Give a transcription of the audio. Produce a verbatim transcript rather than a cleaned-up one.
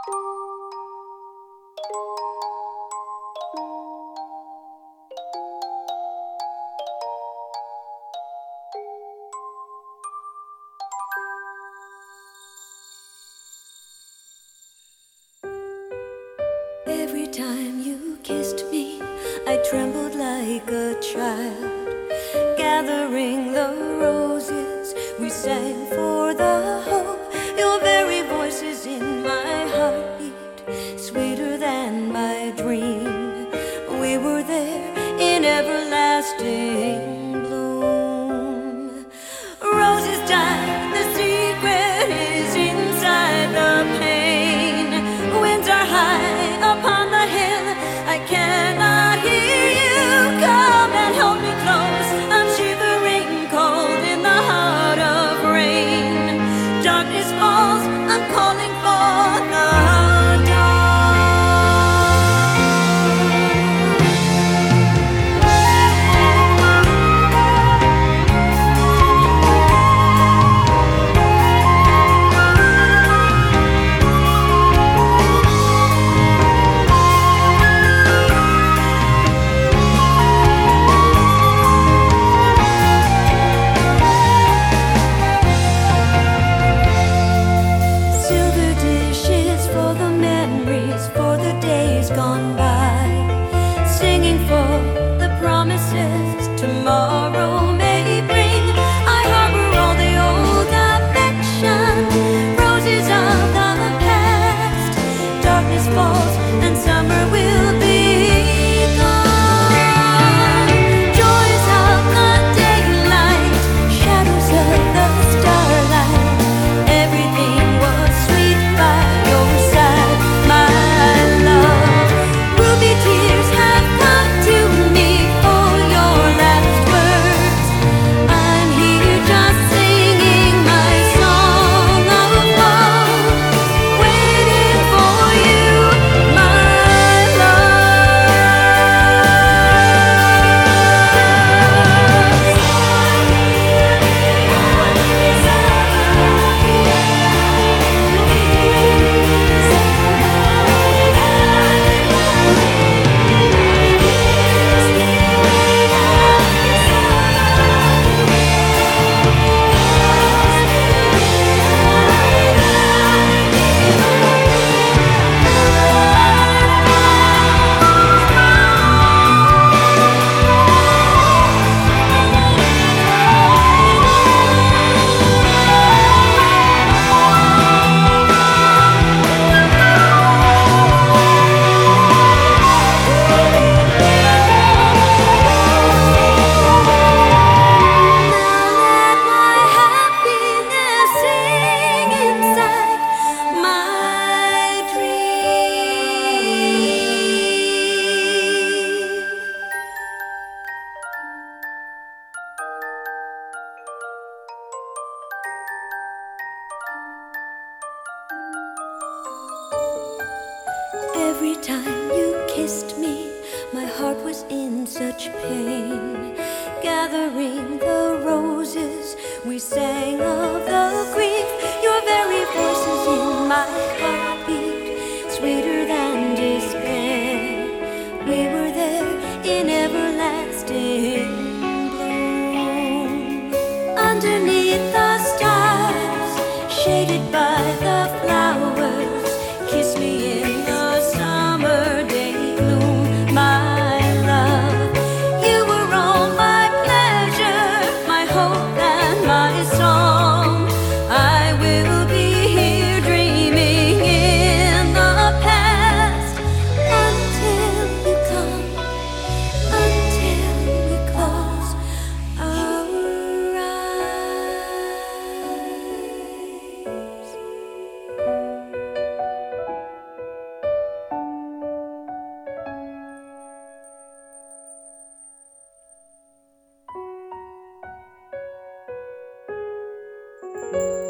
Every time you kissed me, I trembled like a child. Gathering the roses, we sang for the hope. Your very voice is in my heartbeat, sweeter than my dream. We were there in everlasting bloom. Roses die, the secret is inside the pain. Winds are high upon the hill, I cannot hear you. Come and hold me close, I'm shivering cold in the heart of rain. Darkness falls, I'm calling for the dawn. Gone by, singing for the promises tomorrow may bring. I harbor all the old affection, roses of the past. Darkness falls and summer will be gone. Joys of the daylight, shadows of the starlight. Everything was sweet by your side, my love. Tears have come to me for your last words. I'm here just singing my song of love, waiting for you, my love. Every time you kissed me, my heart was in such pain. Gathering the roses, we sang of the grief. Your very voice is in my heartbeat, sweeter than despair. We were there in everlasting bloom. Underneath the stars, shaded by the flowers, kiss me in the summer day gloom, my love. You were all my pleasure, my hope and my song. I will be here dreaming in the past until you come, until we close our eyes.